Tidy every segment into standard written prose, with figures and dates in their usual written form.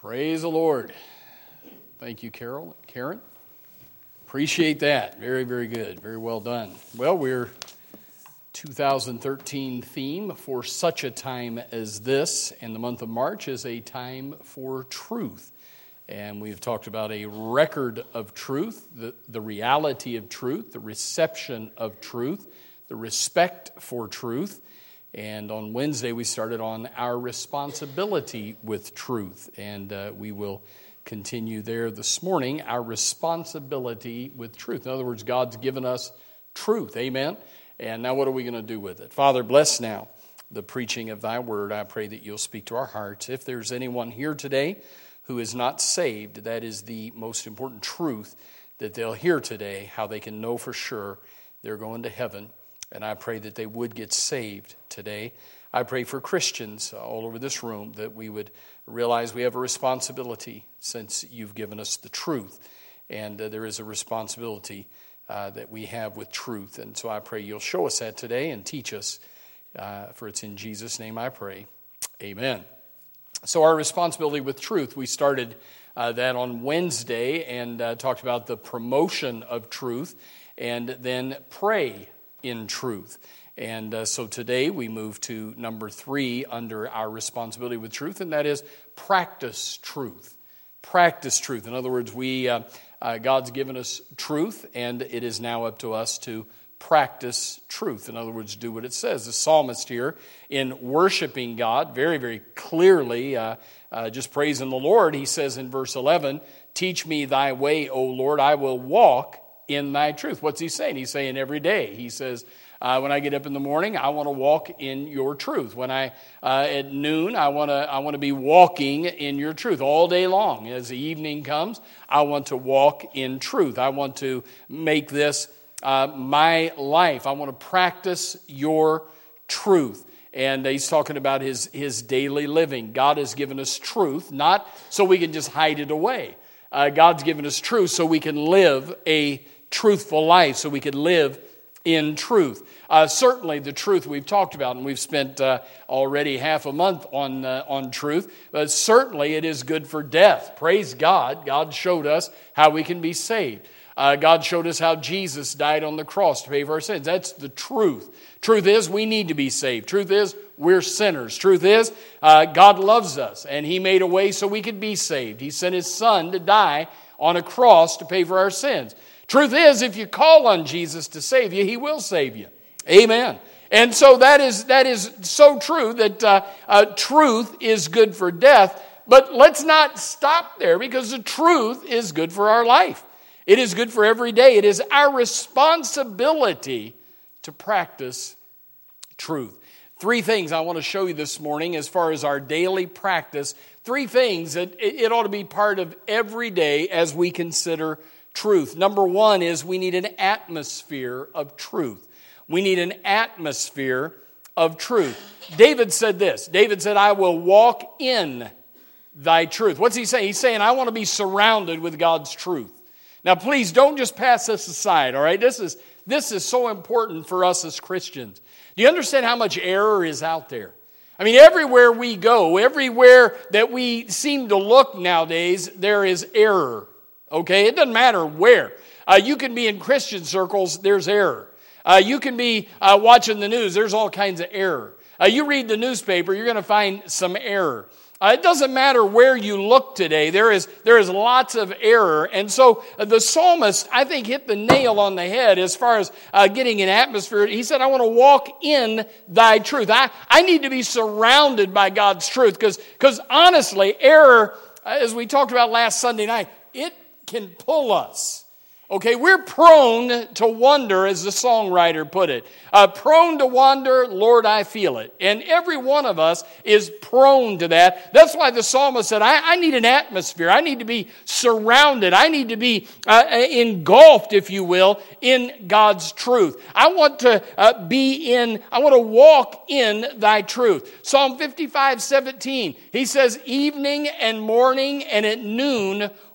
Praise the Lord. Thank you, Karen. Appreciate that. Very, very good. Very well done. Well, we're 2013 theme for such a time as this, and the month of March is a time for truth. And we've talked about a record of truth, the reality of truth, the reception of truth, the respect for truth. And on Wednesday, we started on our responsibility with truth. And we will continue there this morning, our responsibility with truth. In other words, God's given us truth. Amen? And now what are we going to do with it? Father, bless now the preaching of thy word. I pray that you'll speak to our hearts. If there's anyone here today who is not saved, that is the most important truth that they'll hear today, how they can know for sure they're going to heaven. And I pray that they would get saved today. I pray for Christians all over this room that we would realize we have a responsibility since you've given us the truth. And there is a responsibility that we have with truth. And so I pray you'll show us that today and teach us. For it's in Jesus' name I pray. Amen. So our responsibility with truth, we started that on Wednesday and talked about the promotion of truth and then pray in truth. And so today we move to number 3 under our responsibility with truth, and that is practice truth. Practice truth. In other words, God's given us truth, and it is now up to us to practice truth. In other words, do what it says. The psalmist here, in worshiping God, very, very clearly, just praising the Lord, he says in verse 11, "Teach me thy way, O Lord, I will walk in thy truth." What's he saying? He's saying every day. He says, when I get up in the morning, I want to walk in your truth. When at noon, I want to be walking in your truth all day long. As the evening comes, I want to walk in truth. I want to make this my life. I want to practice your truth. And he's talking about his daily living. God has given us truth, not so we can just hide it away. God's given us truth so we can live a truthful life, so we can live in truth. Certainly the truth we've talked about, and we've spent already half a month on truth, but certainly it is good for death. Praise God. God showed us how we can be saved. God showed us how Jesus died on the cross to pay for our sins. That's the truth. Truth is we need to be saved. Truth is we're sinners. Truth is God loves us, and He made a way so we could be saved. He sent His Son to die on a cross to pay for our sins. Truth is, if you call on Jesus to save you, He will save you. Amen. And so that is so true that truth is good for death. But let's not stop there, because the truth is good for our life. It is good for every day. It is our responsibility to practice truth. 3 things I want to show you this morning as far as our daily practice. 3 things that it ought to be part of every day as we consider truth. Number 1 is we need an atmosphere of truth. We need an atmosphere of truth. David said this. David said, "I will walk in thy truth." What's he saying? He's saying, I want to be surrounded with God's truth. Now, please don't just pass this aside, all right? This is so important for us as Christians. Do you understand how much error is out there? I mean, everywhere we go, everywhere that we seem to look nowadays, there is error. Okay, it doesn't matter where. You can be in Christian circles, there's error. You can be watching the news, there's all kinds of error. You read the newspaper, you're going to find some error. It doesn't matter where you look today, there is lots of error. And so the psalmist, I think, hit the nail on the head as far as getting an atmosphere. He said, I want to walk in thy truth. I need to be surrounded by God's truth, because honestly, error, as we talked about last Sunday night, it can pull us. Okay, we're prone to wander, as the songwriter put it. Prone to wander, Lord, I feel it. And every one of us is prone to that. That's why the psalmist said, I need an atmosphere. I need to be surrounded. I need to be engulfed, if you will, in God's truth. I want to walk in thy truth. Psalm 55:17, he says, evening and morning and at noon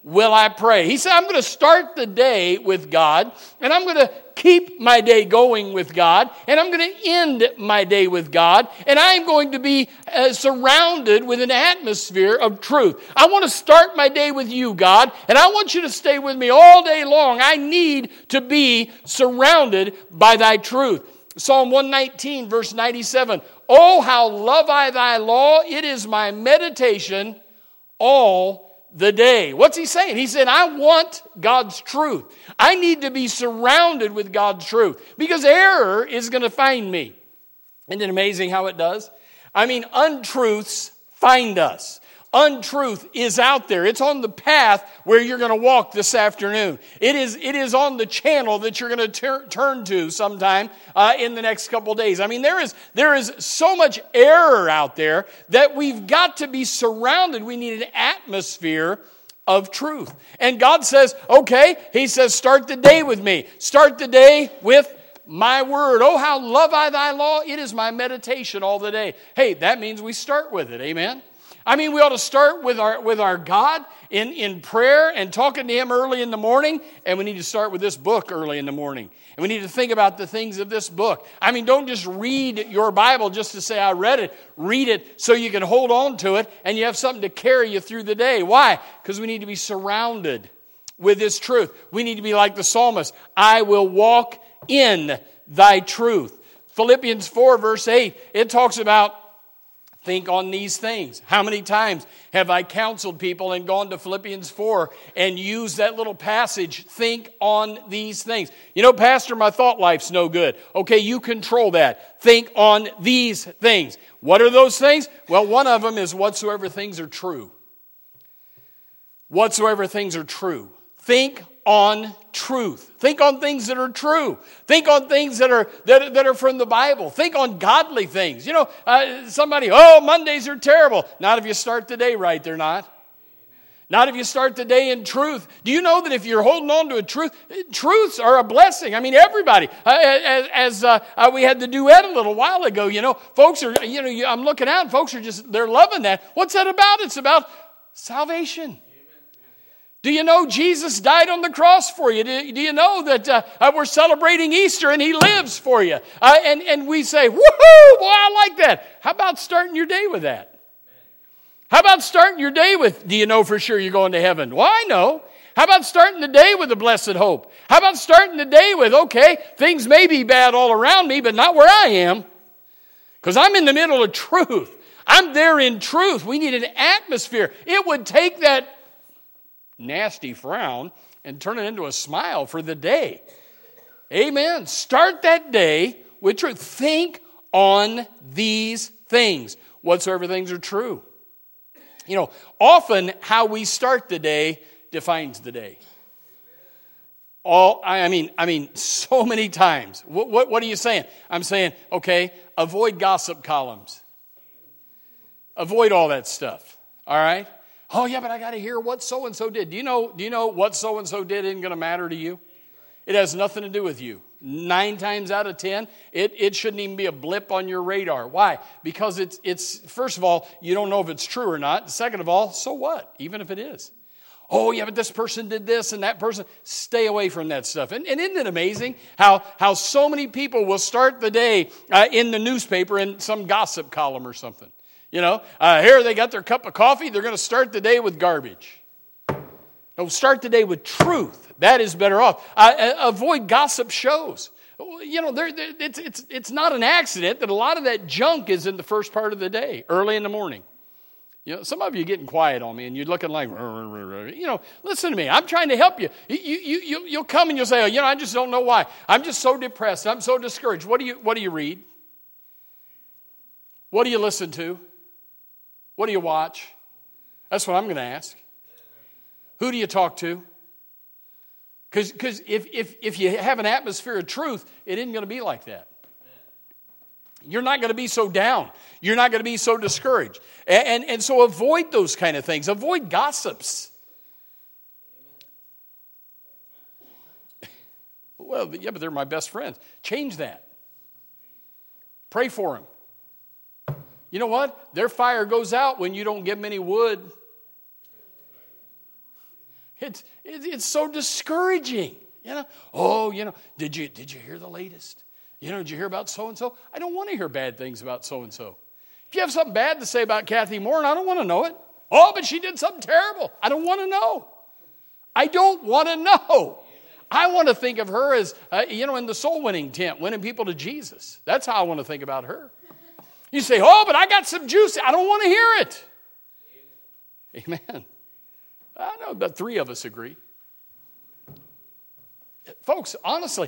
will I pray. He said, I'm going to start the day with God, and I'm going to keep my day going with God, and I'm going to end my day with God, and I'm going to be surrounded with an atmosphere of truth. I want to start my day with you, God, and I want you to stay with me all day long. I need to be surrounded by thy truth. Psalm 119, verse 97, Oh, how love I thy law, it is my meditation all the day. What's he saying? He said, I want God's truth. I need to be surrounded with God's truth because error is going to find me. Isn't it amazing how it does? I mean, untruths find us. Untruth is out there. It's on the path where you're going to walk this afternoon. It is on the channel that you're going to turn to sometime in the next couple days. I mean, there is so much error out there that we've got to be surrounded. We need an atmosphere of truth. And God says, okay, he says, start the day with me. Start the day with my word. Oh, how love I thy law. It is my meditation all the day. Hey, that means we start with it. Amen. I mean, we ought to start with our God in prayer and talking to Him early in the morning. And we need to start with this book early in the morning. And we need to think about the things of this book. I mean, don't just read your Bible just to say, I read it. Read it so you can hold on to it and you have something to carry you through the day. Why? Because we need to be surrounded with this truth. We need to be like the psalmist. I will walk in thy truth. Philippians 4, verse 8, it talks about think on these things. How many times have I counseled people and gone to Philippians 4 and used that little passage, think on these things? You know, Pastor, my thought life's no good. Okay, you control that. Think on these things. What are those things? Well, one of them is whatsoever things are true. Whatsoever things are true. Think on truth. Think on things that are true. Think on things that are from the Bible. Think on godly things. You know, Mondays are terrible. Not if you start the day right, they're not. Not if you start the day in truth. Do you know that if you're holding on to a truth, truths are a blessing? I mean, everybody. As we had the duet a little while ago, you know, folks are, you know, I'm looking out and folks are they're loving that. What's that about? It's about salvation. Do you know Jesus died on the cross for you? Do you know that we're celebrating Easter and He lives for you? And we say, woohoo, boy, I like that. How about starting your day with that? How about starting your day with, do you know for sure you're going to heaven? Well, I know. How about starting the day with a blessed hope? How about starting the day with, okay, things may be bad all around me, but not where I am. Because I'm in the middle of truth. I'm there in truth. We need an atmosphere. It would take that nasty frown and turn it into a smile for the day. Amen. Start that day with truth. Think on these things, whatsoever things are true. You know, often how we start the day defines the day. I mean, so many times. What are you saying? I'm saying, okay, avoid gossip columns. Avoid all that stuff. All right? Oh, yeah, but I got to hear what so-and-so did. Do you know what so-and-so did isn't going to matter to you? It has nothing to do with you. 9 times out of 10, it shouldn't even be a blip on your radar. Why? Because it's first of all, you don't know if it's true or not. Second of all, so what? Even if it is. Oh, yeah, but this person did this and that person. Stay away from that stuff. And isn't it amazing how so many people will start the day in the newspaper in some gossip column or something? You know, here they got their cup of coffee. They're going to start the day with garbage. No, start the day with truth. That is better off. Avoid gossip shows. You know, it's not an accident that a lot of that junk is in the first part of the day, early in the morning. You know, some of you are getting quiet on me and you're looking like, you know, listen to me. I'm trying to help you. You'll come and you'll say, oh, you know, I just don't know why. I'm just so depressed. I'm so discouraged. What do you read? What do you listen to? What do you watch? That's what I'm going to ask. Who do you talk to? Because if you have an atmosphere of truth, it isn't going to be like that. You're not going to be so down. You're not going to be so discouraged. And so avoid those kind of things. Avoid gossips. Well, yeah, but they're my best friends. Change that. Pray for them. You know what? Their fire goes out when you don't give them any wood. It's so discouraging. Oh, did you hear the latest? Did you hear about so-and-so? I don't want to hear bad things about so-and-so. If you have something bad to say about Kathy Moore, I don't want to know it. Oh, but she did something terrible. I don't want to know. I don't want to know. I want to think of her as, in the soul winning tent, winning people to Jesus. That's how I want to think about her. You say, oh, but I got some juice. I don't want to hear it. Amen. I know about 3 of us agree. Folks, honestly,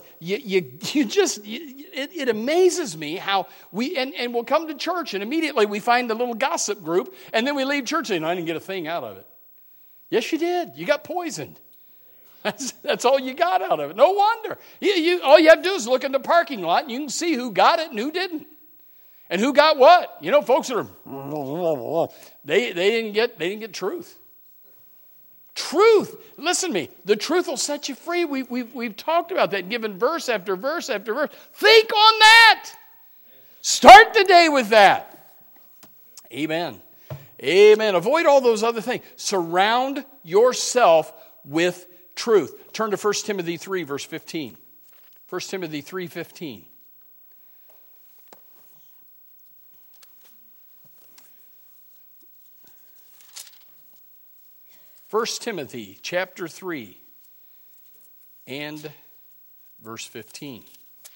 it amazes me how and we'll come to church and immediately we find a little gossip group and then we leave church saying, I didn't get a thing out of it. Yes, you did. You got poisoned. That's all you got out of it. No wonder. All you have to do is look in the parking lot and you can see who got it and who didn't. And who got what. Folks that are, they didn't get truth. Truth. Listen to me. The truth will set you free. We've talked about that, given verse after verse after verse. Think on that. Start the day with that. Amen. Amen. Avoid all those other things. Surround yourself with truth. Turn to 1 Timothy 3, verse 15. 1 Timothy 3:15. 1 Timothy chapter 3 and verse 15.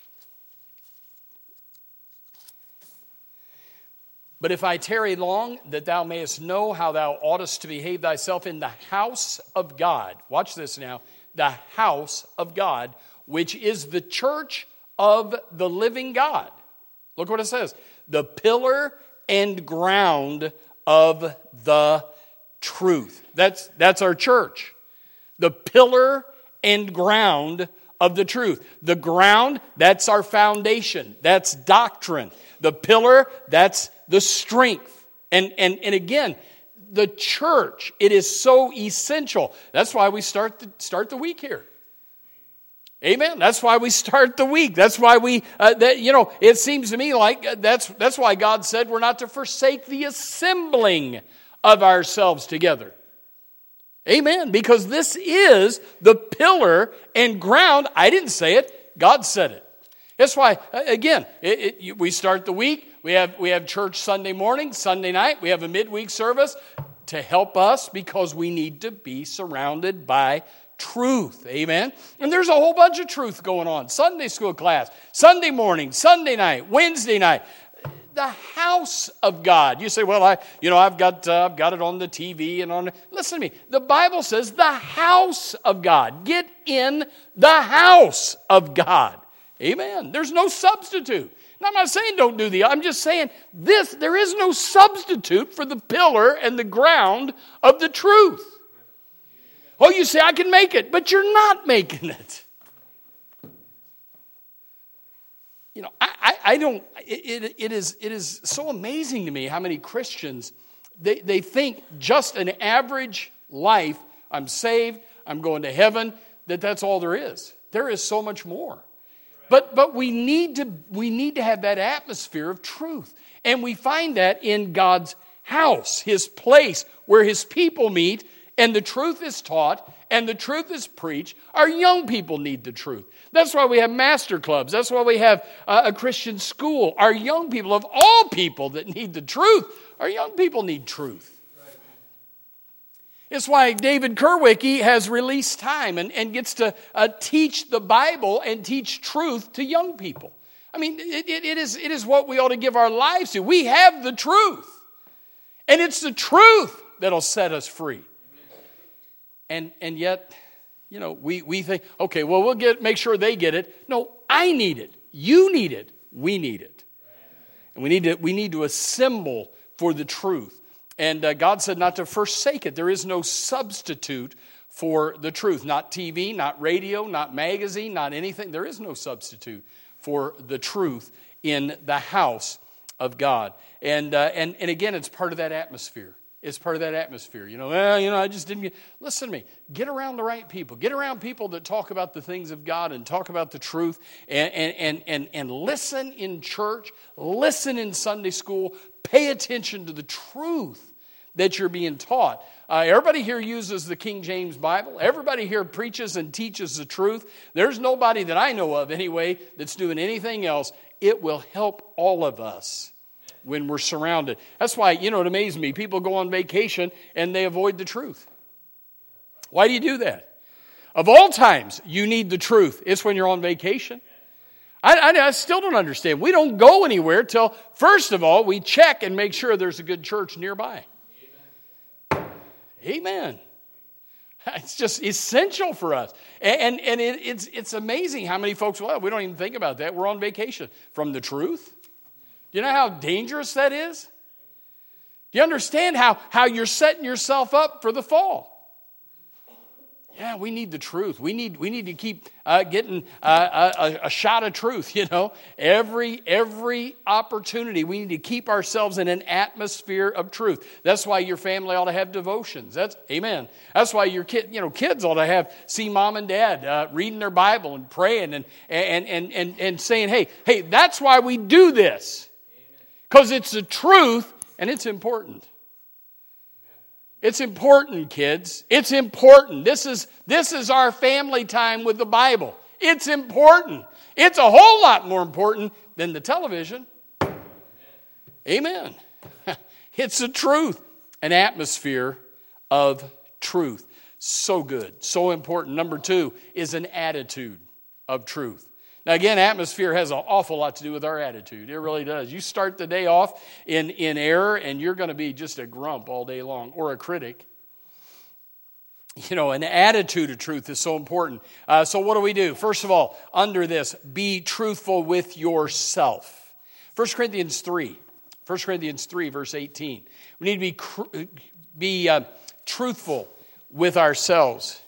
But if I tarry long, that thou mayest know how thou oughtest to behave thyself in the house of God. Watch this now. The house of God, which is the church of the living God. Look what it says. The pillar and ground of the truth. That's our church. The pillar and ground of the truth. The ground, that's our foundation. That's doctrine. The pillar, that's the strength. And again, the church, it is so essential. That's why we start the week here. Amen. That's why we start the week. That's why it seems to me like that's why God said we're not to forsake the assembling of ourselves together. Amen. Because this is the pillar and ground. I didn't say it. God said it. That's why, again, we start the week. We have church Sunday morning, Sunday night. We have a midweek service to help us because we need to be surrounded by truth. Amen. And there's a whole bunch of truth going on. Sunday school class, Sunday morning, Sunday night, Wednesday night. The house of God. You say, well, I've got it on the TV and on. Listen to me. The Bible says the house of God. Get in the house of God. Amen. There's no substitute. Now, I'm not saying don't do I'm just saying there is no substitute for the pillar and the ground of the truth. Oh, you say I can make it, but you're not making it. I don't. It is so amazing to me how many Christians they think just an average life. I'm saved. I'm going to heaven. That's all there is. There is so much more. But we need to have that atmosphere of truth, and we find that in God's house, His place where His people meet, and the truth is taught. And the truth is preached. Our young people need the truth. That's why we have master clubs. That's why we have a Christian school. Our young people, of all people that need the truth, our young people need truth. It's why David Kerwicki has released time and gets to teach the Bible and teach truth to young people. I mean, it is what we ought to give our lives to. We have the truth. And it's the truth that'll set us free. And yet, we think, okay, well, we'll make sure they get it. No, I need it. You need it. We need it. And we need to assemble for the truth. And God said not to forsake it. There is no substitute for the truth. Not TV, not radio, not magazine, not anything. There is no substitute for the truth in the house of God. And again, it's part of that atmosphere. It's part of that atmosphere. I just didn't get... Listen to me. Get around the right people. Get around people that talk about the things of God and talk about the truth and listen in church. Listen in Sunday school. Pay attention to the truth that you're being taught. Everybody here uses the King James Bible. Everybody here preaches and teaches the truth. There's nobody that I know of anyway that's doing anything else. It will help all of us when we're surrounded. That's why, it amazes me. People go on vacation and they avoid the truth. Why do you do that? Of all times, you need the truth. It's when you're on vacation. I still don't understand. We don't go anywhere till, first of all, we check and make sure there's a good church nearby. Amen. It's just essential for us. And it's amazing how many folks, we don't even think about that. We're on vacation from the truth. Do you know how dangerous that is? Do you understand how you're setting yourself up for the fall? Yeah, we need the truth. We need to keep getting a shot of truth, Every opportunity, we need to keep ourselves in an atmosphere of truth. That's why your family ought to have devotions. Amen. That's why your kids ought to see mom and dad reading their Bible and praying and saying, hey, that's why we do this. Because it's the truth and it's important. It's important, kids. It's important. This is our family time with the Bible. It's important. It's a whole lot more important than the television. Amen. It's the truth. An atmosphere of truth. So good. So important. Number 2 is an attitude of truth. Now again, atmosphere has an awful lot to do with our attitude. It really does. You start the day off in error and you're going to be just a grump all day long, or a critic. An attitude of truth is so important. So what do we do? First of all, under this, be truthful with yourself. 1 Corinthians 3 verse 18. We need to be truthful with ourselves.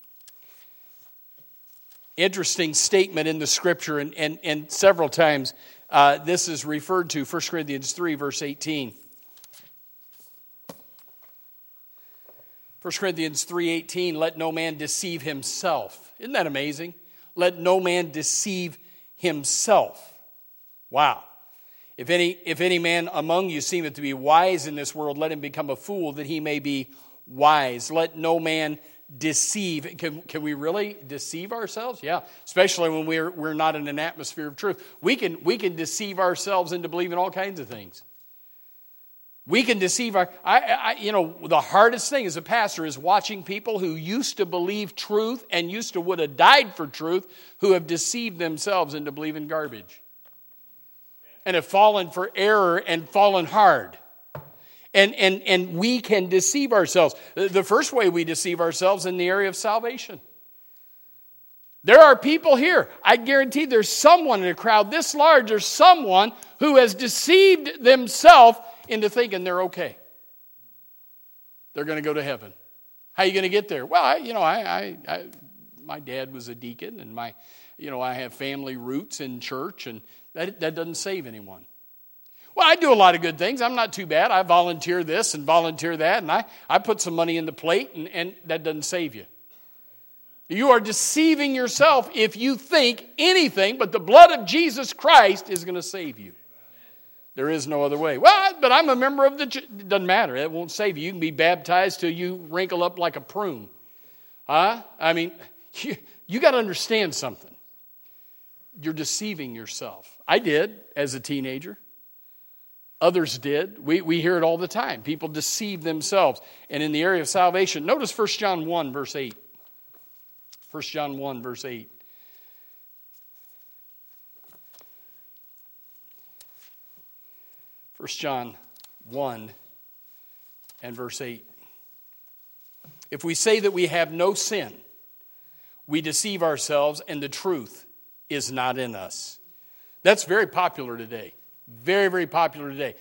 Interesting statement in the scripture, and several times this is referred to, 1 Corinthians 3, verse 18. 1 Corinthians 3:18, let no man deceive himself. Isn't that amazing? Let no man deceive himself. Wow. If any man among you seemeth to be wise in this world, let him become a fool that he may be wise. Let no man deceive. Can we really deceive ourselves? Yeah, especially when we're not in an atmosphere of truth. We can deceive ourselves into believing all kinds of things. We can deceive the hardest thing as a pastor is watching people who used to believe truth and would have died for truth, who have deceived themselves into believing garbage. And have fallen for error and fallen hard. And we can deceive ourselves. The first way we deceive ourselves in the area of salvation. There are people here, I guarantee there's someone in a crowd this large, or someone who has deceived themselves into thinking they're okay. They're going to go to heaven. How are you going to get there? Well, my dad was a deacon, and I have family roots in church, and that doesn't save anyone. Well, I do a lot of good things. I'm not too bad. I volunteer this and volunteer that, and I put some money in the plate, and that doesn't save you. You are deceiving yourself if you think anything but the blood of Jesus Christ is going to save you. There is no other way. Well, but I'm a member of the church. It doesn't matter. It won't save you. You can be baptized till you wrinkle up like a prune. You got to understand something. You're deceiving yourself. I did as a teenager. Others did. We hear it all the time. People deceive themselves. And in the area of salvation, notice 1 John 1, verse 8. 1 John 1, verse 8. 1 John 1 and verse 8. If we say that we have no sin, we deceive ourselves and the truth is not in us. That's very popular today. Very, very popular today.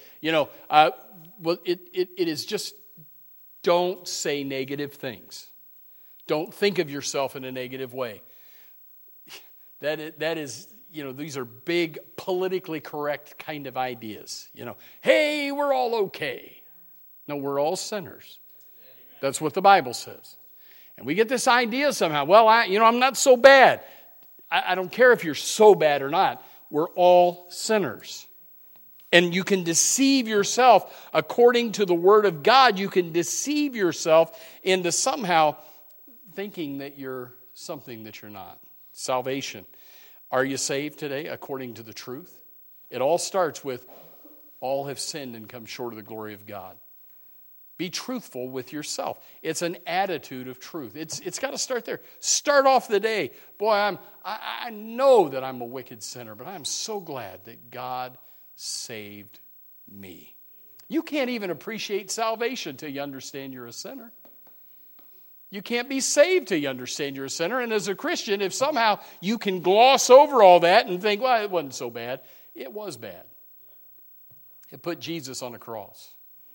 It is just, don't say negative things. Don't think of yourself in a negative way. That is, these are big, politically correct kind of ideas. Hey, we're all okay. No, we're all sinners. That's what the Bible says. And we get this idea somehow, well, I'm not so bad. I don't care if you're so bad or not. We're all sinners. And you can deceive yourself according to the Word of God. You can deceive yourself into somehow thinking that you're something that you're not. Salvation. Are you saved today according to the truth? It all starts with all have sinned and come short of the glory of God. Be truthful with yourself. It's an attitude of truth. It's got to start there. Start off the day. Boy, I know that I'm a wicked sinner, but I'm so glad that God saved me. You can't even appreciate salvation till you understand you're a sinner. You can't be saved till you understand you're a sinner. And as a Christian, if somehow you can gloss over all that and think, well, it wasn't so bad. It was bad. It put Jesus on a cross.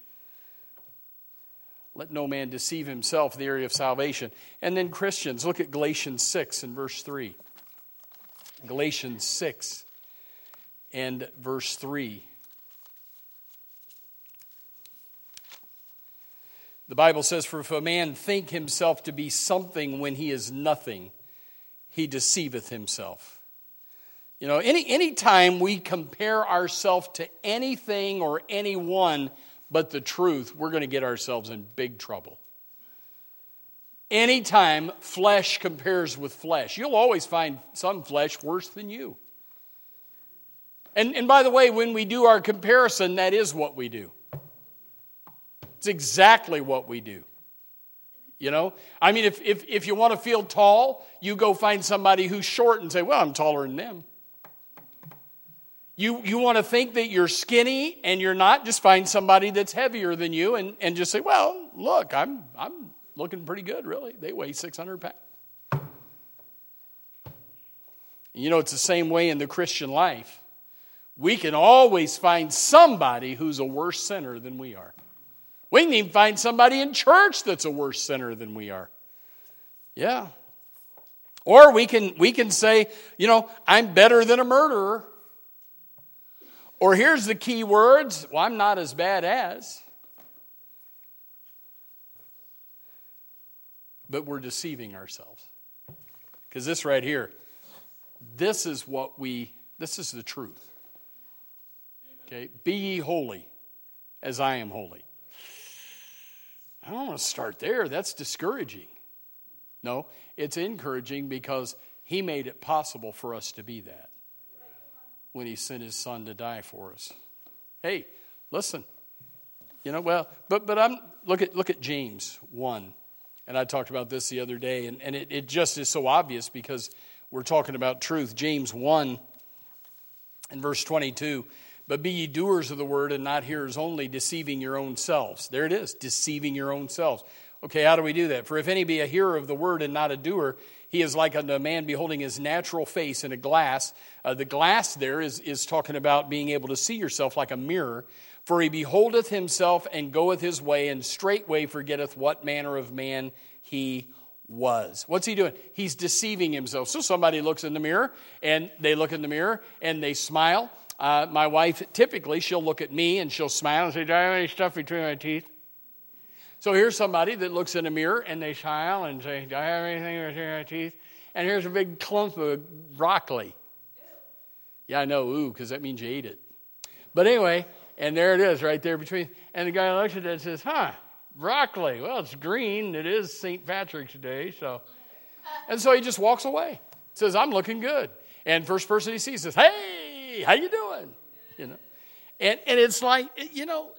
Let no man deceive himself, the area of salvation. And then Christians, look at Galatians 6 and verse 3. Galatians 6 and verse 3. The Bible says, for if a man think himself to be something when he is nothing, he deceiveth himself. You know, any time we compare ourselves to anything or anyone but the truth, we're going to get ourselves in big trouble. Anytime flesh compares with flesh, you'll always find some flesh worse than you. And by the way, when we do our comparison, that is what we do. It's exactly what we do. You know? I mean, if you want to feel tall, you go find somebody who's short and say, well, I'm taller than them. You want to think that you're skinny and you're not, just find somebody that's heavier than you and just say, well, look, I'm looking pretty good, really. They weigh 600 pounds. You know, it's the same way in the Christian life. We can always find somebody who's a worse sinner than we are. We can even find somebody in church that's a worse sinner than we are. Yeah. Or we can say, you know, I'm better than a murderer. Or here's the key words, well, I'm not as bad as. But we're deceiving ourselves. Because this right here, this is the truth. Okay, be ye holy as I am holy. I don't want to start there. That's discouraging. No, it's encouraging because he made it possible for us to be that when he sent his son to die for us. Hey, listen. You know, well, but look at James 1. And I talked about this the other day, and it just is so obvious because we're talking about truth. James 1 and verse 22. But be ye doers of the word and not hearers only, deceiving your own selves. There it is, deceiving your own selves. Okay, how do we do that? For if any be a hearer of the word and not a doer, he is like unto a man beholding his natural face in a glass. The glass there is talking about being able to see yourself like a mirror. For he beholdeth himself and goeth his way, and straightway forgetteth what manner of man he was. What's he doing? He's deceiving himself. So somebody looks in the mirror, and they look in the mirror, and they smile. My wife, typically, she'll look at me and she'll smile and say, do I have any stuff between my teeth? So here's somebody that looks in a mirror and they smile and say, do I have anything between my teeth? And here's a big clump of broccoli. Yeah, I know, ooh, because that means you ate it. But anyway, and there it is right there between. And the guy looks at it and says, broccoli. Well, it's green. It is St. Patrick's Day. And so he just walks away. Says, I'm looking good. And first person he sees says, hey, how you doing? You know, and it's like, you know,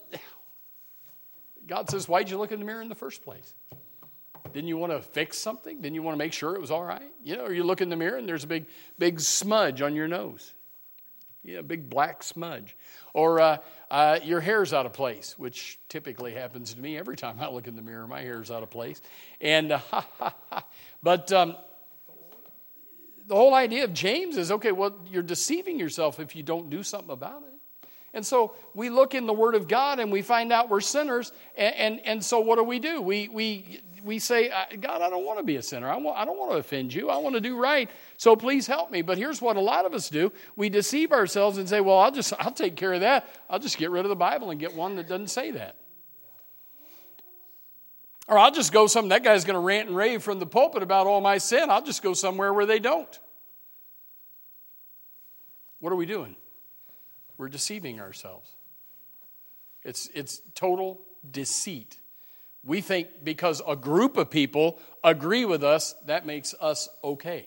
God says, why'd you look in the mirror in the first place? Didn't you want to fix something? Didn't you want to make sure it was all right? You know, or you look in the mirror and there's a big smudge on your nose. Yeah, a big black smudge. Or your hair's out of place, which typically happens to me every time I look in the mirror. My hair's out of place. And but the whole idea of James is, okay, well, you're deceiving yourself if you don't do something about it. And so we look in the Word of God and we find out we're sinners. And so what do? We say, God, I don't want to be a sinner. I don't want to offend you. I want to do right. So please help me. But here's what a lot of us do. We deceive ourselves and say, well, I'll take care of that. I'll just get rid of the Bible and get one that doesn't say that. Or I'll just go that guy's going to rant and rave from the pulpit about all my sin. I'll just go somewhere where they don't. What are we doing? we're deceiving ourselves. It's total deceit. We think because a group of people agree with us, that makes us okay.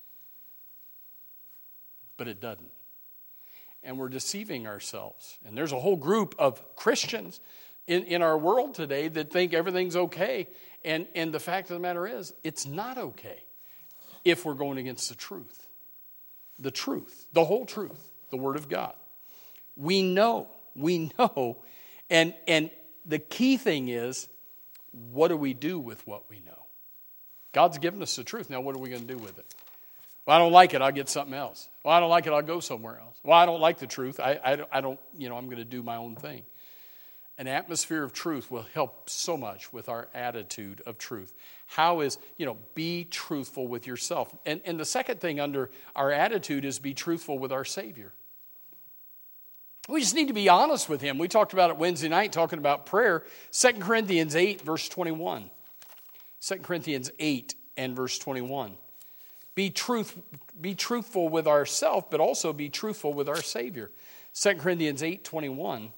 But it doesn't. And we're deceiving ourselves. And there's a whole group of Christians in our world today that think everything's okay. And the fact of the matter is, it's not okay if we're going against the truth. The truth, the whole truth, the Word of God. We know. And the key thing is, what do we do with what we know? God's given us the truth. Now, what are we going to do with it? Well, I don't like it. I'll get something else. Well, I don't like it. I'll go somewhere else. Well, I don't like the truth. I don't, I'm going to do my own thing. An atmosphere of truth will help so much with our attitude of truth. How is, be truthful with yourself. And the second thing under our attitude is be truthful with our Savior. We just need to be honest with Him. We talked about it Wednesday night, talking about prayer. 2 Corinthians 8, verse 21. 2 Corinthians 8 and verse 21. Be truthful with ourselves, but also be truthful with our Savior. 2 Corinthians 8, 21.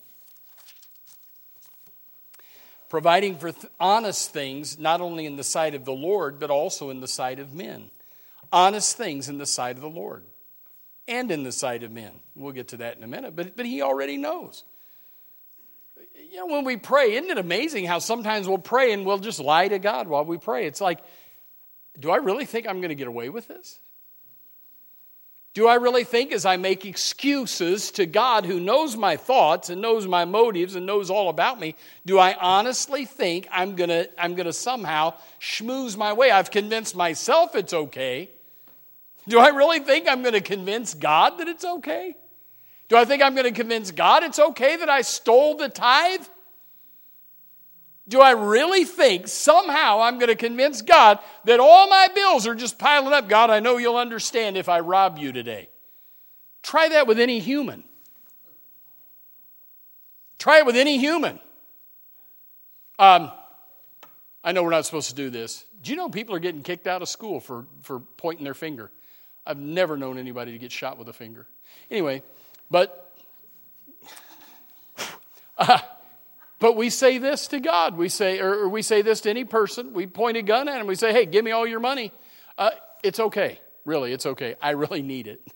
Providing for honest things, not only in the sight of the Lord, but also in the sight of men. Honest things in the sight of the Lord and in the sight of men. We'll get to that in a minute, but He already knows. When we pray, isn't it amazing how sometimes we'll pray and we'll just lie to God while we pray? It's like, do I really think I'm going to get away with this? Do I really think as I make excuses to God who knows my thoughts and knows my motives and knows all about me, do I honestly think I'm going to somehow schmooze my way? I've convinced myself it's okay. Do I really think I'm going to convince God that it's okay? Do I think I'm going to convince God it's okay that I stole the tithe? Do I really think somehow I'm going to convince God that all my bills are just piling up? God, I know you'll understand if I rob you today. Try that with any human. Try it with any human. I know we're not supposed to do this. Do you know people are getting kicked out of school for pointing their finger? I've never known anybody to get shot with a finger. Anyway, but we say this to God. We say this to any person. We point a gun at him. We say, hey, give me all your money. It's okay. Really, it's okay. I really need it.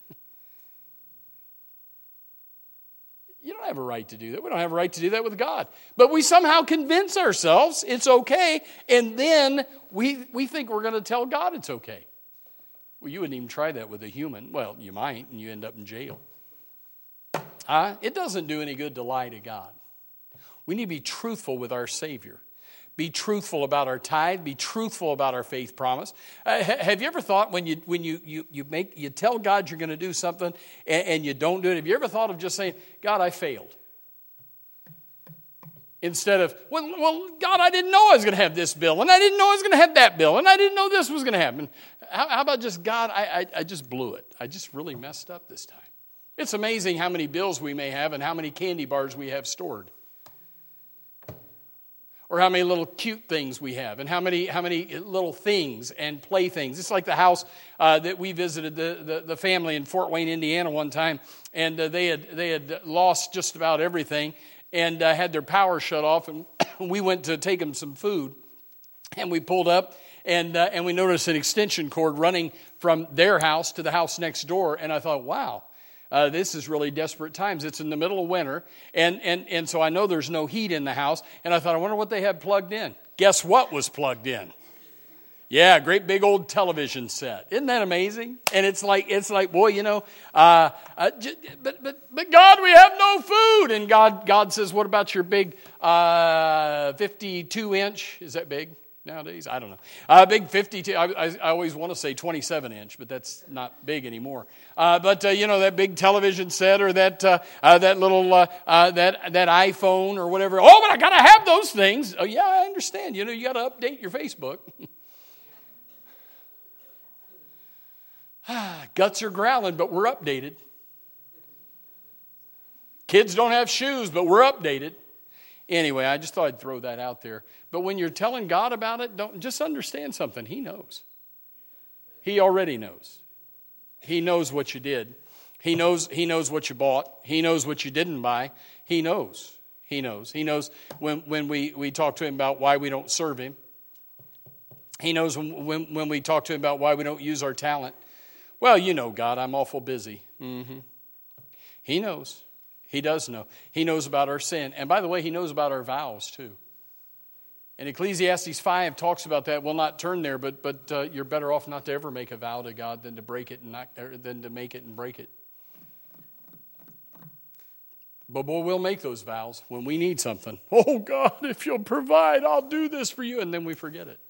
You don't have a right to do that. We don't have a right to do that with God. But we somehow convince ourselves it's okay, and then we think we're going to tell God it's okay. Well, you wouldn't even try that with a human. Well, you might, and you end up in jail. It doesn't do any good to lie to God. We need to be truthful with our Savior. Be truthful about our tithe. Be truthful about our faith promise. Have you ever thought when you tell God you're going to do something and you don't do it? Have you ever thought of just saying, God, I failed? Instead of, well, God, I didn't know I was going to have this bill, and I didn't know I was going to have that bill, and I didn't know this was going to happen. How about just, God, I just blew it. I just really messed up this time. It's amazing how many bills we may have and how many candy bars we have stored. Or how many little cute things we have, and how many little things and playthings. It's like the house that we visited the family in Fort Wayne, Indiana, one time, and they had lost just about everything, and had their power shut off. And we went to take them some food, and we pulled up, and we noticed an extension cord running from their house to the house next door. And I thought, wow. This is really desperate times. It's in the middle of winter, and so I know there's no heat in the house. And I thought, I wonder what they had plugged in. Guess what was plugged in? Yeah, a great big old television set. Isn't that amazing? And it's like, boy, but God, we have no food. And God says, what about your big 52-inch? Is that big nowadays? I don't know. Big 52. I always want to say 27-inch, but that's not big anymore. But that big television set, or that little that iPhone or whatever. Oh, but I got to have those things. Oh, yeah, I understand. You got to update your Facebook. Guts are growling, but we're updated. Kids don't have shoes, but we're updated. Anyway, I just thought I'd throw that out there. But when you're telling God about it, don't just understand something. He knows. He already knows. He knows what you did. He knows what you bought. He knows what you didn't buy. He knows. He knows. He knows when we talk to him about why we don't serve him. He knows when we talk to him about why we don't use our talent. Well, you know, God, I'm awful busy. Mm-hmm. He knows. He does know. He knows about our sin. And by the way, he knows about our vows too. And Ecclesiastes 5 talks about that. We'll not turn there, but you're better off not to ever make a vow to God than to break it than to make it and break it. But boy, we'll make those vows when we need something. Oh God, if you'll provide, I'll do this for you, and then we forget it.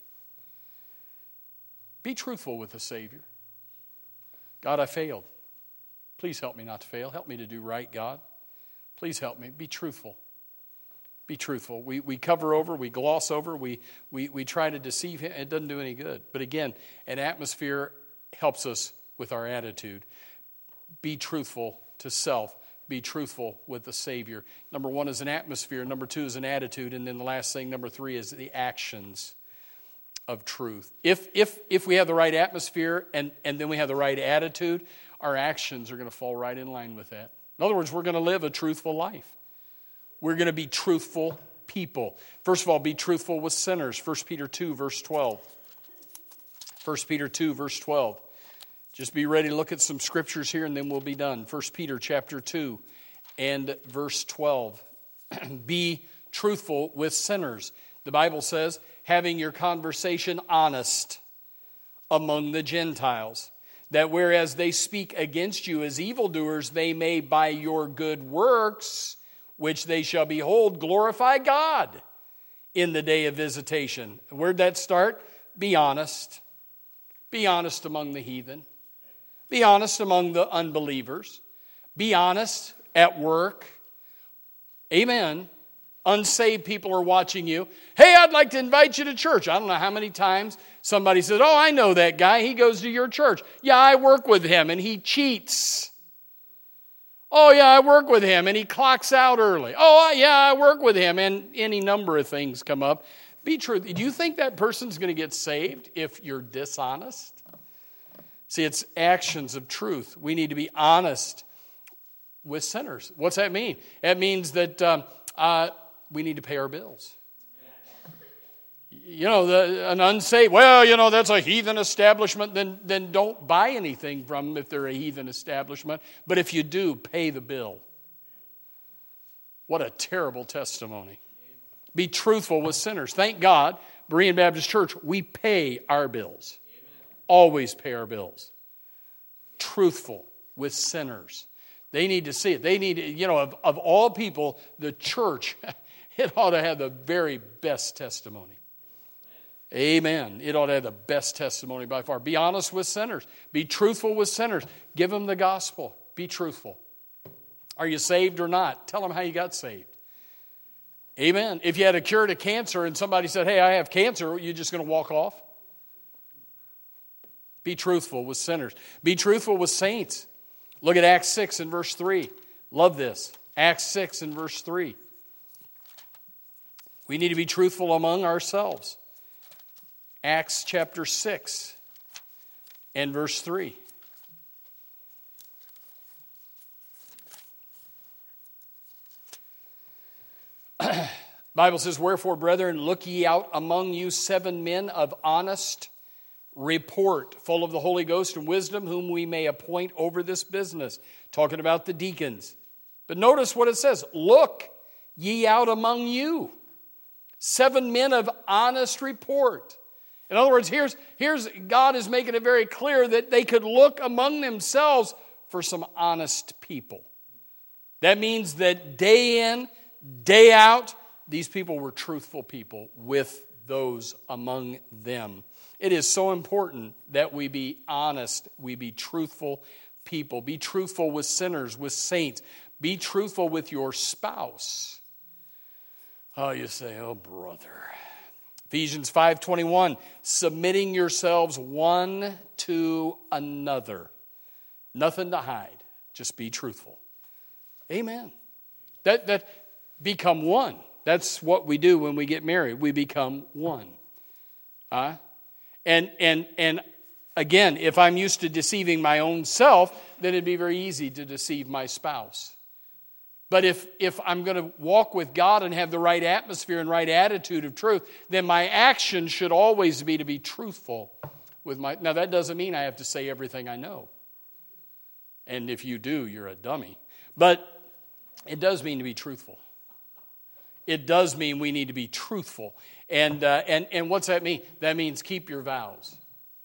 Be truthful with the Savior. God, I failed. Please help me not to fail. Help me to do right, God. Please help me. Be truthful. Be truthful. We cover over, we gloss over, we try to deceive him. It doesn't do any good. But again, an atmosphere helps us with our attitude. Be truthful to self. Be truthful with the Savior. Number one is an atmosphere. Number two is an attitude. And then the last thing, number three, is the actions of truth. If we have the right atmosphere and then we have the right attitude, our actions are going to fall right in line with that. In other words, we're going to live a truthful life. We're going to be truthful people. First of all, be truthful with sinners. 1 Peter 2, verse 12. 1 Peter 2, verse 12. Just be ready to look at some scriptures here and then we'll be done. 1 Peter chapter 2 and verse 12. Be truthful with sinners. The Bible says, having your conversation honest among the Gentiles, that whereas they speak against you as evildoers, they may by your good works, which they shall behold, glorify God in the day of visitation. Where'd that start? Be honest. Be honest among the heathen. Be honest among the unbelievers. Be honest at work. Amen. Unsaved people are watching you. Hey, I'd like to invite you to church. I don't know how many times somebody says, oh, I know that guy. He goes to your church. Yeah, I work with him and he cheats. Oh, yeah, I work with him and he clocks out early. Oh, yeah, I work with him, and any number of things come up. Be true. Do you think that person's going to get saved if you're dishonest? See, it's actions of truth. We need to be honest with sinners. What's that mean? That means that we need to pay our bills. You know, an unsaved, well, you know, that's a heathen establishment, then don't buy anything from them if they're a heathen establishment. But if you do, pay the bill. What a terrible testimony. Be truthful with sinners. Thank God, Berean Baptist Church, we pay our bills. Always pay our bills. Truthful with sinners. They need to see it. They need, you know, of all people, the church, it ought to have the very best testimony. Amen. It ought to have the best testimony by far. Be honest with sinners. Be truthful with sinners. Give them the gospel. Be truthful. Are you saved or not? Tell them how you got saved. Amen. If you had a cure to cancer and somebody said, hey, I have cancer, are you just going to walk off? Be truthful with sinners. Be truthful with saints. Look at Acts 6 and verse 3. Love this. Acts 6 and verse 3. We need to be truthful among ourselves. Acts chapter 6 and verse 3. Bible says, wherefore, brethren, look ye out among you 7 men of honest report, full of the Holy Ghost and wisdom, whom we may appoint over this business. Talking about the deacons. But notice what it says. Look ye out among you 7 men of honest report. In other words, here's God is making it very clear that they could look among themselves for some honest people. That means that day in, day out, these people were truthful people with those among them. It is so important that we be honest, we be truthful people. Be truthful with sinners, with saints. Be truthful with your spouse. Oh, you say, oh, brother. Ephesians 5:21, submitting yourselves one to another. Nothing to hide. Just be truthful. Amen. That become one. That's what we do when we get married. We become one. And Again, if I'm used to deceiving my own self, then it'd be very easy to deceive my spouse. But if I'm going to walk with God and have the right atmosphere and right attitude of truth, then my action should always be to be truthful with my... Now, that doesn't mean I have to say everything I know. And if you do, you're a dummy. But it does mean to be truthful. It does mean we need to be truthful. And what's that mean? That means keep your vows.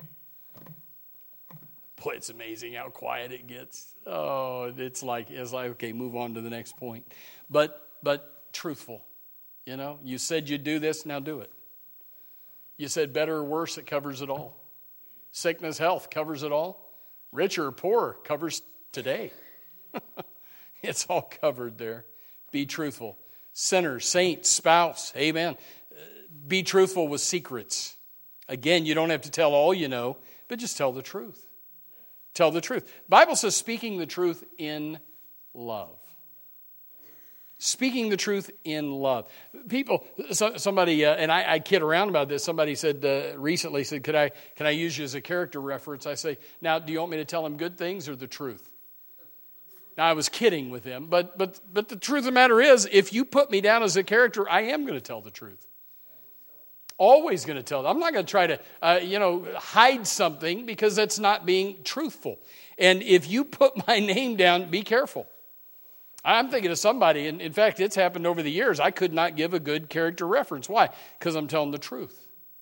Boy, it's amazing how quiet it gets. Oh, it's like okay, move on to the next point. But truthful. You know, you said you'd do this, now do it. You said better or worse, it covers it all. Sickness, health covers it all. Rich or poor covers today. It's all covered there. Be truthful. Sinner, saint, spouse, amen. Be truthful with secrets. Again, you don't have to tell all you know, but just tell the truth. Tell the truth. The Bible says speaking the truth in love. Speaking the truth in love. People, somebody, and I kid around about this. Somebody said recently, can I use you as a character reference? I say, now, do you want me to tell them good things or the truth? Now, I was kidding with him, but the truth of the matter is, if you put me down as a character, I am going to tell the truth. Always going to tell them. I'm not going to try to, hide something because that's not being truthful. And if you put my name down, be careful. I'm thinking of somebody, and in fact, it's happened over the years. I could not give a good character reference. Why? Because I'm telling the truth.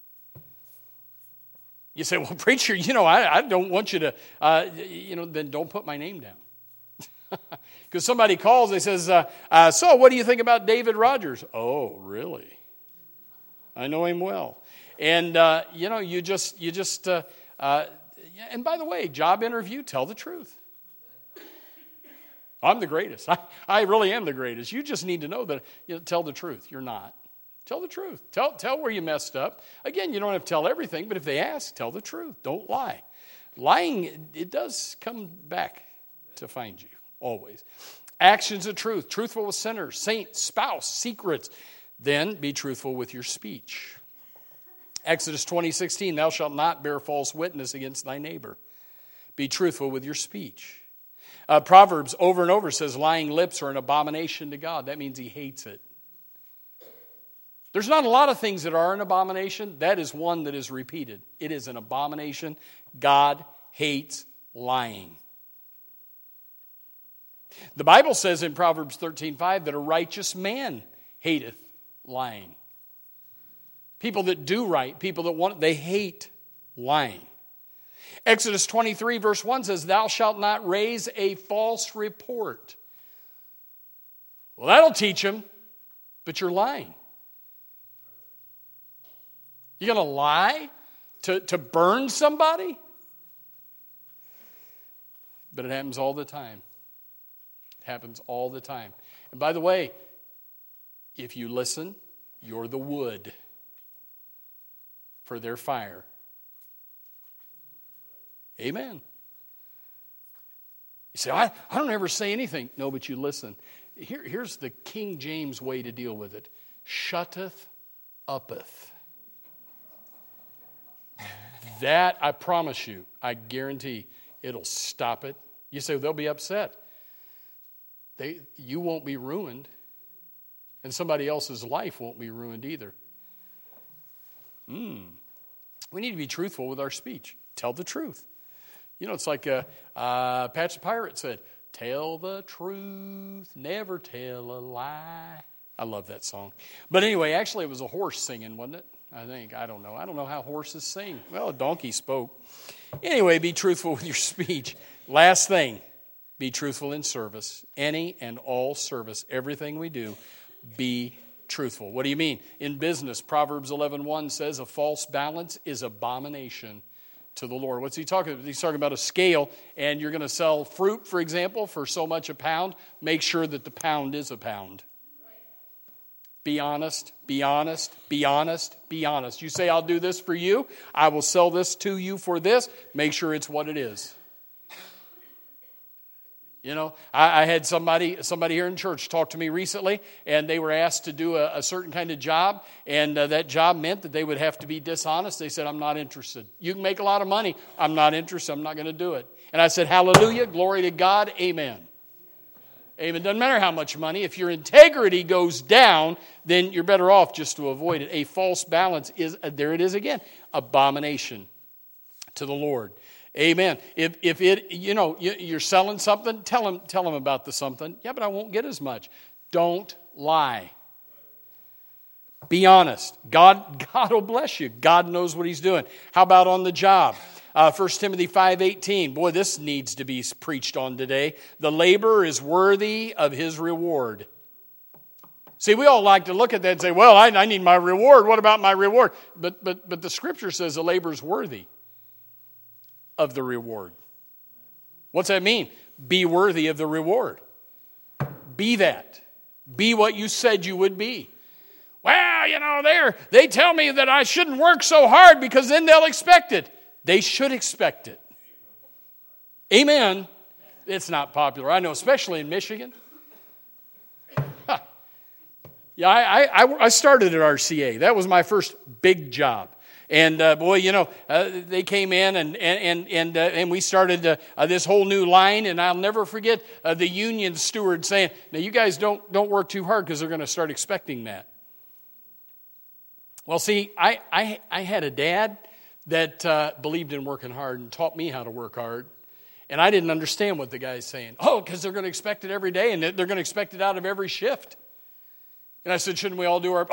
You say, well, preacher, I don't want you to, then don't put my name down. Because somebody calls, they says, so what do you think about David Rogers? Oh, really? I know him well. And, you just, and by the way, job interview, tell the truth. I'm the greatest. I really am the greatest. You just need to know that, tell the truth. You're not. Tell the truth. Tell where you messed up. Again, you don't have to tell everything, but if they ask, tell the truth. Don't lie. Lying, it does come back to find you, always. Actions of truth. Truthful with sinners, saints, spouse, secrets. Then be truthful with your speech. Exodus 20:16, thou shalt not bear false witness against thy neighbor. Be truthful with your speech. Proverbs over and over says lying lips are an abomination to God. That means he hates it. There's not a lot of things that are an abomination. That is one that is repeated. It is an abomination. God hates lying. The Bible says in Proverbs 13:5 that a righteous man hateth lying. People that do right, people that they hate lying. Exodus 23 verse 1 says, thou shalt not raise a false report. Well, that'll teach them, but you're lying. You're going to lie to burn somebody? But it happens all the time. It happens all the time. And by the way, if you listen, you're the wood for their fire. Amen. You say, I don't ever say anything. No, but you listen. Here's the King James way to deal with it. Shutteth uppeth. That, I promise you, I guarantee, it'll stop it. You say, well, they'll be upset. You won't be ruined. And somebody else's life won't be ruined either. We need to be truthful with our speech. Tell the truth. It's like Patch the Pirate said, tell the truth, never tell a lie. I love that song. But anyway, actually it was a horse singing, wasn't it? I think. I don't know. I don't know how horses sing. Well, a donkey spoke. Anyway, be truthful with your speech. Last thing, be truthful in service. Any and all service, everything we do, be truthful. What do you mean? In business, Proverbs 11:1 says a false balance is abomination to the Lord. What's he talking about? He's talking about a scale, and you're going to sell fruit, for example, for so much a pound. Make sure that the pound is a pound. Be honest, be honest, be honest, be honest. You say, I'll do this for you. I will sell this to you for this. Make sure it's what it is. You know, I had somebody here in church talk to me recently, and they were asked to do a certain kind of job, and that job meant that they would have to be dishonest. They said, I'm not interested. You can make a lot of money. I'm not interested. I'm not going to do it. And I said, hallelujah, glory to God, amen. Amen. Doesn't matter how much money. If your integrity goes down, then you're better off just to avoid it. A false balance is, there it is again, abomination to the Lord. Amen. If it, you're selling something, tell them about the something. Yeah, but I won't get as much. Don't lie. Be honest. God will bless you. God knows what He's doing. How about on the job? 1 Timothy 5:18. Boy, this needs to be preached on today. The laborer is worthy of his reward. See, we all like to look at that and say, well, I need my reward. What about my reward? But the Scripture says the laborer is worthy of the reward. What's that mean? Be worthy of the reward. Be that. Be what you said you would be. Well, they tell me that I shouldn't work so hard because then they'll expect it. They should expect it. Amen. It's not popular. I know, especially in Michigan. Yeah, I started at RCA. That was my first big job. And they came in and we started this whole new line. And I'll never forget the union steward saying, "Now you guys don't work too hard because they're going to start expecting that." Well, see, I had a dad that believed in working hard and taught me how to work hard. And I didn't understand what the guy's saying. Oh, because they're going to expect it every day and they're going to expect it out of every shift. And I said, shouldn't we all do our...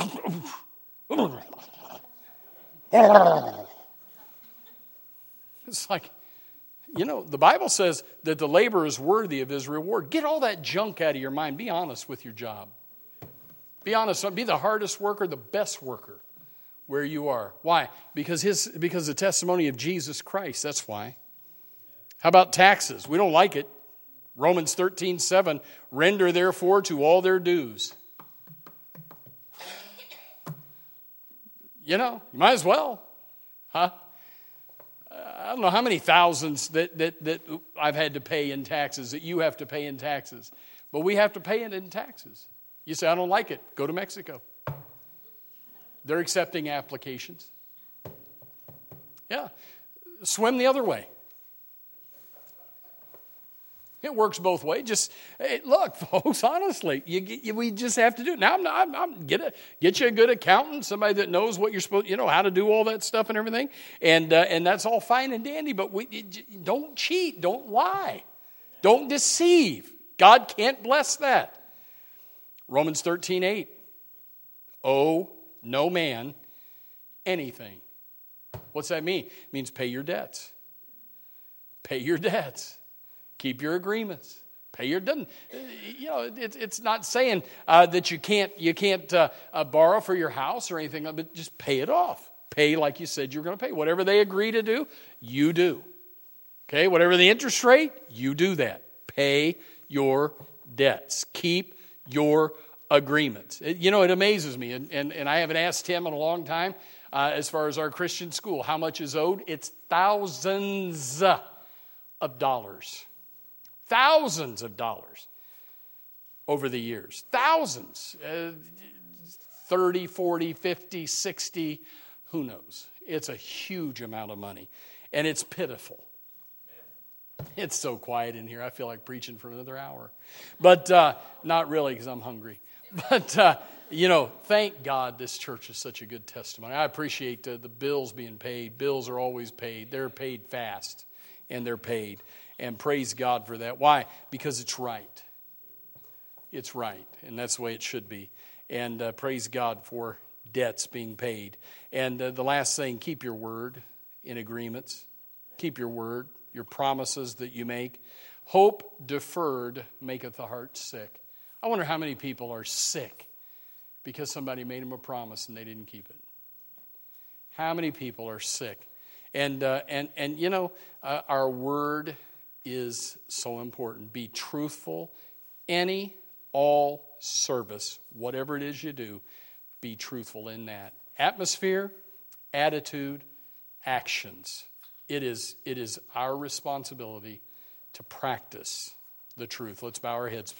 It's like, the Bible says that the laborer is worthy of his reward. Get all that junk out of your mind. Be honest with your job. Be honest. Be the hardest worker, the best worker where you are. Why? Because the testimony of Jesus Christ. That's why. How about taxes? We don't like it. Romans 13:7, render therefore to all their dues. You might as well. Huh? I don't know how many thousands that I've had to pay in taxes, that you have to pay in taxes. But we have to pay it in taxes. You say, I don't like it. Go to Mexico. They're accepting applications. Yeah. Swim the other way. It works both ways. Look, folks, honestly, we just have to do it. Now, get you a good accountant, somebody that knows what you're supposed, how to do all that stuff and everything, and that's all fine and dandy. But don't cheat, don't lie, don't deceive. God can't bless that. Romans 13:8. Owe no man anything. What's that mean? It means pay your debts. Pay your debts. Keep your agreements. Pay your debts. It's not saying that you can't borrow for your house or anything, but just pay it off. Pay like you said you're going to pay. Whatever they agree to do, you do. Okay, whatever the interest rate, you do that. Pay your debts. Keep your agreements. It amazes me, and I haven't asked him in a long time as far as our Christian school, how much is owed. It's thousands of dollars. Thousands of dollars over the years. Thousands. 30, 40, 50, 60, who knows? It's a huge amount of money, and it's pitiful. It's so quiet in here. I feel like preaching for another hour. But not really, because I'm hungry. But, thank God this church is such a good testimony. I appreciate the bills being paid. Bills are always paid. They're paid fast, and they're paid. And praise God for that. Why? Because it's right. It's right, and that's the way it should be. And praise God for debts being paid. And the last thing, keep your word in agreements. Keep your word, your promises that you make. Hope deferred maketh the heart sick. I wonder how many people are sick because somebody made them a promise and they didn't keep it. How many people are sick? And our word is so important. Be truthful. All service, whatever it is you do, be truthful in that. Atmosphere, attitude, actions. It is our responsibility to practice the truth. Let's bow our heads.